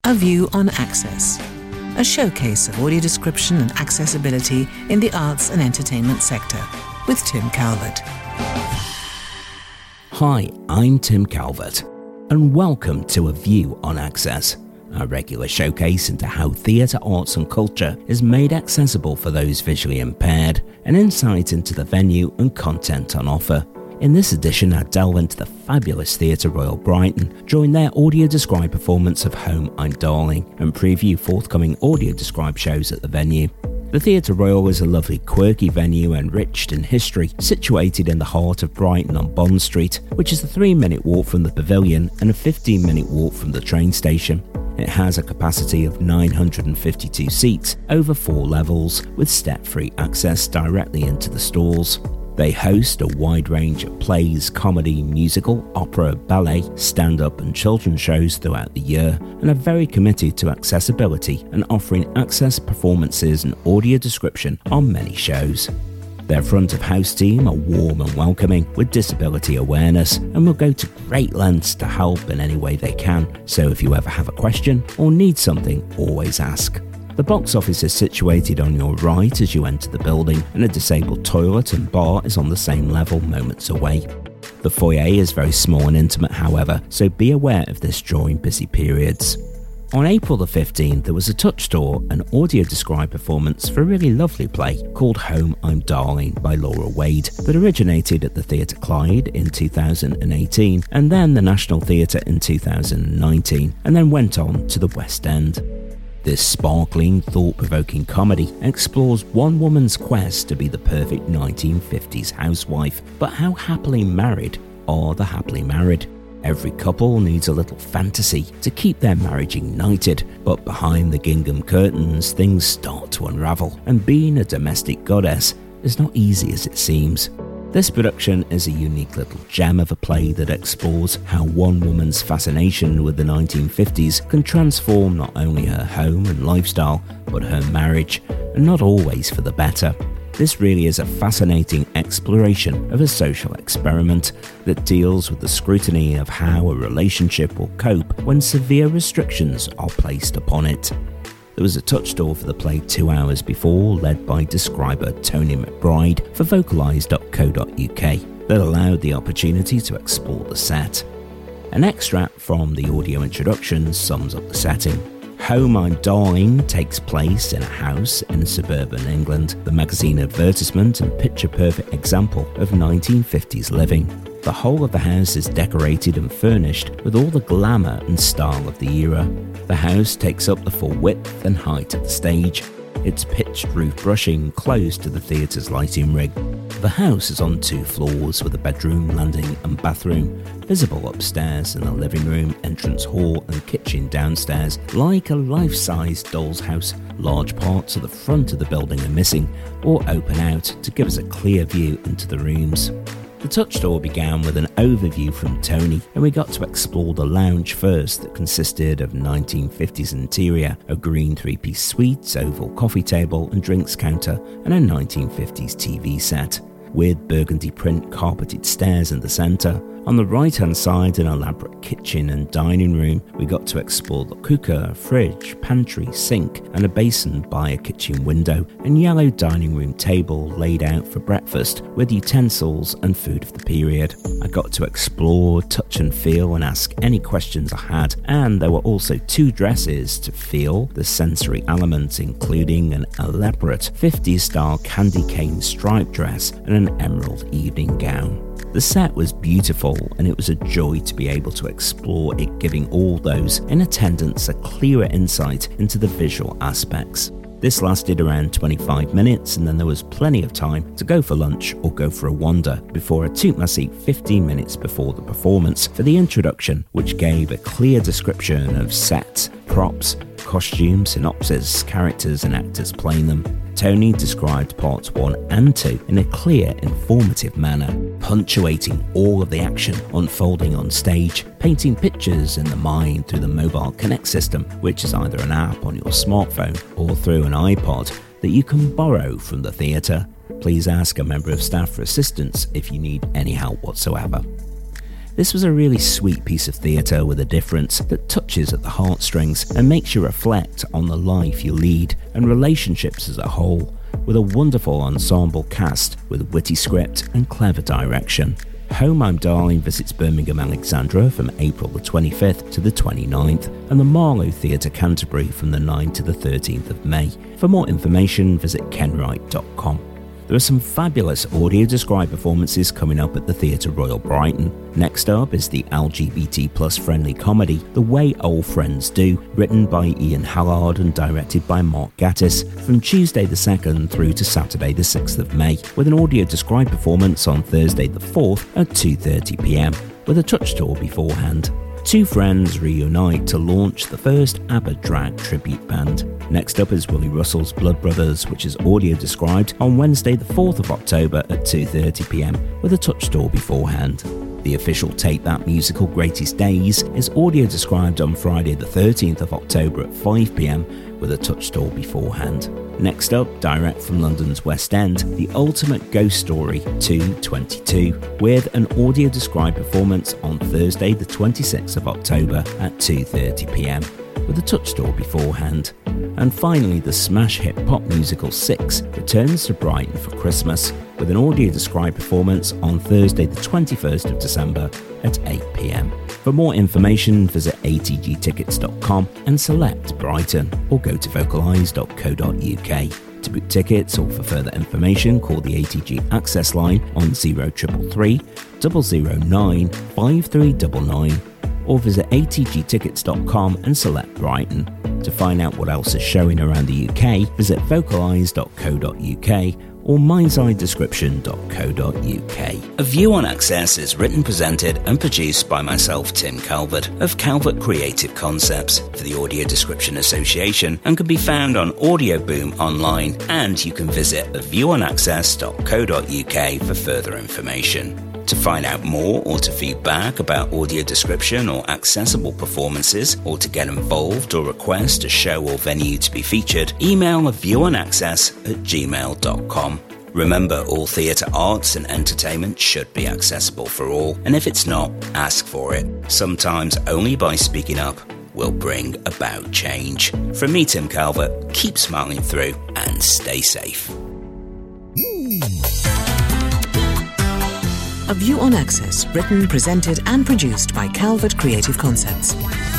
A View on Access, a showcase of audio description and accessibility in the arts and entertainment sector, with Tim Calvert. Hi, I'm Tim Calvert, and welcome to A View on Access, a regular showcase into how theatre, arts and culture is made accessible for those visually impaired, an insight into the venue and content on offer. In this edition, I delve into the fabulous Theatre Royal Brighton, join their audio-described performance of Home I'm Darling, and preview forthcoming audio-described shows at the venue. The Theatre Royal is a lovely, quirky venue enriched in history, situated in the heart of Brighton on Bond Street, which is a 3-minute walk from the pavilion and a 15-minute walk from the train station. It has a capacity of 952 seats over 4 levels, with step-free access directly into the stalls. They host a wide range of plays, comedy, musical, opera, ballet, stand-up and children's shows throughout the year, and are very committed to accessibility and offering access performances and audio description on many shows. Their front of house team are warm and welcoming with disability awareness and will go to great lengths to help in any way they can, so if you ever have a question or need something, always ask. The box office is situated on your right as you enter the building, and a disabled toilet and bar is on the same level moments away. The foyer is very small and intimate, however, so be aware of this during busy periods. On April the 15th, there was a touch tour, an audio-described performance for a really lovely play called Home I'm Darling by Laura Wade that originated at the Theatre Clyde in 2018 and then the National Theatre in 2019 and then went on to the West End. This sparkling, thought-provoking comedy explores one woman's quest to be the perfect 1950s housewife, but how happily married are the happily married? Every couple needs a little fantasy to keep their marriage ignited, but behind the gingham curtains things start to unravel, and being a domestic goddess is not easy as it seems. This production is a unique little gem of a play that explores how one woman's fascination with the 1950s can transform not only her home and lifestyle, but her marriage, and not always for the better. This really is a fascinating exploration of a social experiment that deals with the scrutiny of how a relationship will cope when severe restrictions are placed upon it. There was a touch tour for the play 2 hours before, led by describer Tony McBride for vocalise.co.uk, that allowed the opportunity to explore the set. An extract from the audio introduction sums up the setting. Home I'm Darling takes place in a house in suburban England, the magazine advertisement and picture-perfect example of 1950s living. The whole of the house is decorated and furnished with all the glamour and style of the era. The house takes up the full width and height of the stage, its pitched roof brushing close to the theatre's lighting rig. The house is on 2 floors with a bedroom, landing and bathroom, visible upstairs in the living room, entrance hall and kitchen downstairs. Like a life-size doll's house, large parts of the front of the building are missing or open out to give us a clear view into the rooms. The touch tour began with an overview from Tony, and we got to explore the lounge first that consisted of 1950s interior, a green 3-piece suite, oval coffee table and drinks counter, and a 1950s TV set, with burgundy print carpeted stairs in the centre. On the right-hand side, an elaborate kitchen and dining room. We got to explore the cooker, fridge, pantry, sink and a basin by a kitchen window, and yellow dining room table laid out for breakfast with utensils and food of the period. I got to explore, touch and feel and ask any questions I had, and there were also 2 dresses to feel the sensory element, including an elaborate 50s style candy cane striped dress and an emerald evening gown. The set was beautiful and it was a joy to be able to explore it, giving all those in attendance a clearer insight into the visual aspects. This lasted around 25 minutes and then there was plenty of time to go for lunch or go for a wander before I took my seat 15 minutes before the performance for the introduction, which gave a clear description of sets, props, costumes, synopsis, characters and actors playing them. Tony described parts 1 and 2 in a clear, informative manner, punctuating all of the action unfolding on stage, painting pictures in the mind through the Mobile Connect system, which is either an app on your smartphone or through an iPod that you can borrow from the theatre. Please ask a member of staff for assistance if you need any help whatsoever. This was a really sweet piece of theatre with a difference that touches at the heartstrings and makes you reflect on the life you lead and relationships as a whole, with a wonderful ensemble cast with witty script and clever direction. Home I'm Darling visits Birmingham Alexandra from April the 25th to the 29th and the Marlow Theatre Canterbury from the 9th to the 13th of May. For more information, visit kenwright.com. There are some fabulous audio-described performances coming up at the Theatre Royal Brighton. Next up is the LGBT+ friendly comedy The Way Old Friends Do, written by Ian Hallard and directed by Mark Gatiss, from Tuesday the 2nd through to Saturday the 6th of May, with an audio-described performance on Thursday the 4th at 2:30pm, with a touch tour beforehand. Two friends reunite to launch the first ABBA drag tribute band. Next up is Willie Russell's Blood Brothers, which is audio described on Wednesday the 4th of October at 2:30pm, with a touch tour beforehand. The official Take That musical Greatest Days is audio described on Friday the 13th of October at 5pm, with a touch tour beforehand. Next up, direct from London's West End, The Ultimate Ghost Story 222, with an audio-described performance on Thursday the 26th of October at 2:30pm, with a touch tour beforehand. And finally, the smash hit pop musical 6 returns to Brighton for Christmas, with an audio-described performance on Thursday the 21st of December at 8pm. For more information, visit atgtickets.com and select Brighton, or go to vocalise.co.uk. To book tickets or for further information, call the ATG Access line on 0333 009 5399 or visit atgtickets.com and select Brighton. To find out what else is showing around the UK, visit vocalise.co.uk or mindsidedescription.co.uk. A View on Access is written, presented and produced by myself, Tim Calvert, of Calvert Creative Concepts for the Audio Description Association, and can be found on Audio Boom online, and you can visit aviewоnaccess.co.uk for further information. To find out more or to feedback about audio description or accessible performances, or to get involved or request a show or venue to be featured, email aviewоnaccess@gmail.com. Remember, all theatre arts and entertainment should be accessible for all, and if it's not, ask for it. Sometimes only by speaking up will bring about change. From me, Tim Calvert, keep smiling through and stay safe. A View on Access, written, presented and produced by Calvert Creative Concepts.